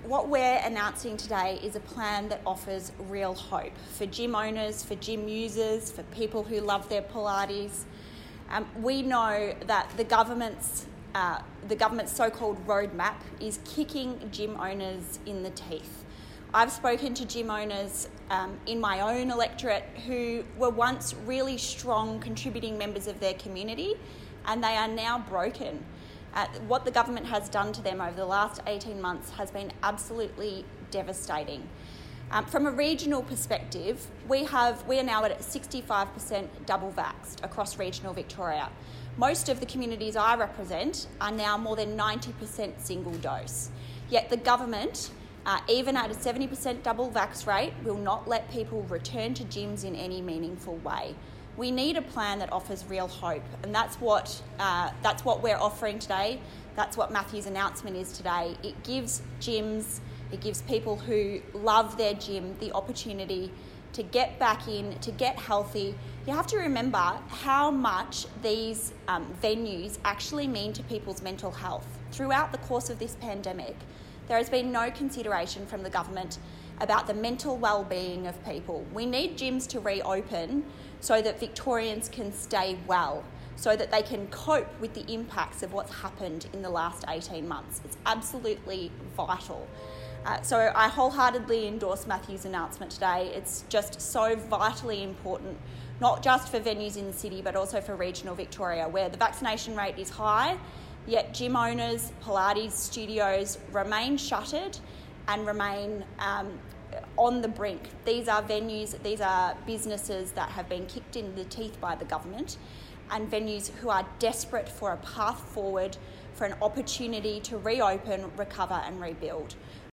what we're announcing today is a plan that offers real hope for gym owners, for gym users, for people who love their Pilates. We know that the government's so-called roadmap is kicking gym owners in the teeth. I've spoken to gym owners in my own electorate who were once really strong contributing members of their community, and they are now broken. What the government has done to them over the last 18 months has been absolutely devastating. From a regional perspective, we are now at 65% double vaxxed across regional Victoria. Most of the communities I represent are now more than 90% single dose. Yet the government, even at a 70% double vax rate, will not let people return to gyms in any meaningful way. We need a plan that offers real hope, and that's what we're offering today. That's what Matthew's announcement is today. It gives gyms, it gives people who love their gym the opportunity to get back in, to get healthy. You have to remember how much these venues actually mean to people's mental health. Throughout the course of this pandemic, there has been no consideration from the government about the mental well-being of people. We need gyms to reopen so that Victorians can stay well, so that they can cope with the impacts of what's happened in the last 18 months. It's absolutely vital. So I wholeheartedly endorse Matthew's announcement today. It's just so vitally important, not just for venues in the city, but also for regional Victoria, where the vaccination rate is high, yet gym owners, Pilates studios remain shuttered and remain on the brink. These are venues, these are businesses that have been kicked in the teeth by the government, and venues who are desperate for a path forward, for an opportunity to reopen, recover and rebuild.